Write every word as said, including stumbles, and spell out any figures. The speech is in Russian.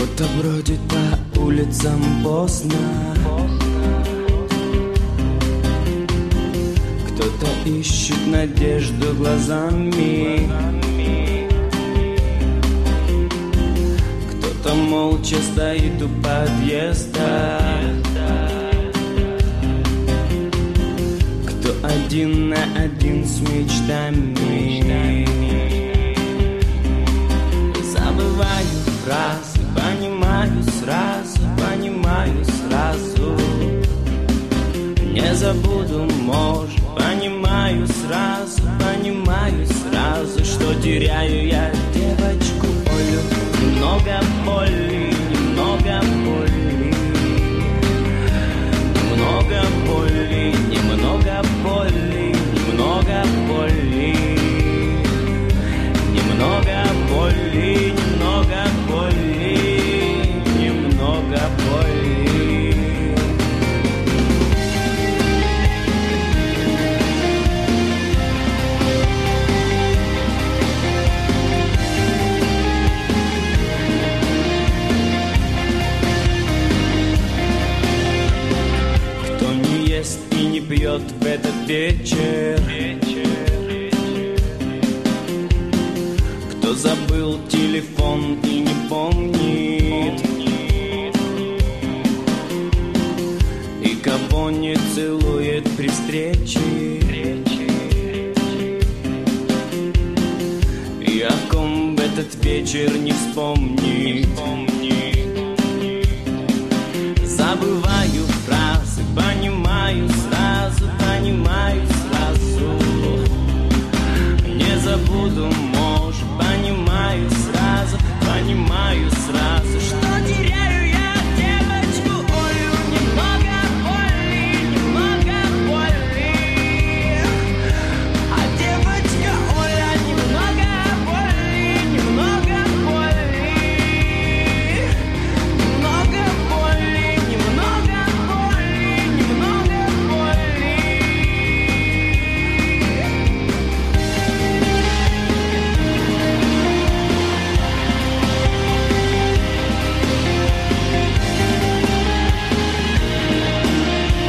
Кто-то бродит по улицам поздно, кто-то ищет надежду глазами, кто-то молча стоит у подъезда, кто один на один с мечтами. Забываю фразы, понимаю сразу, понимаю сразу. Не забуду, может, понимаю сразу, понимаю сразу, что теряю я девочку Олю. Немного боли, немного боли, немного боли, немного боли, немного боли, немного боли, немного боли, немного боли. Кто не ест и не пьет в этот вечер, кто забыл телефон и не помнит, и кого не целует при встрече, и о ком в этот вечер не вспомнит.